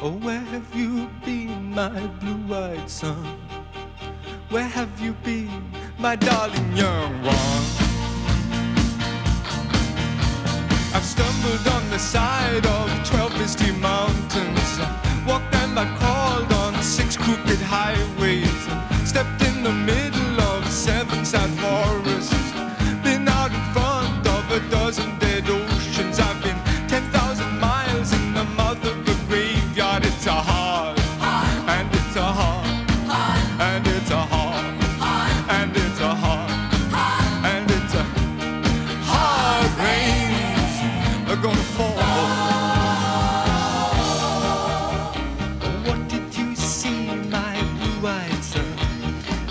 Oh, where have you been, my blue-eyed son? Where have you been, my darling young one? I've stumbled on the side of 12 misty mountains, walked and I've crawled on 6 crooked highways, stepped in the middle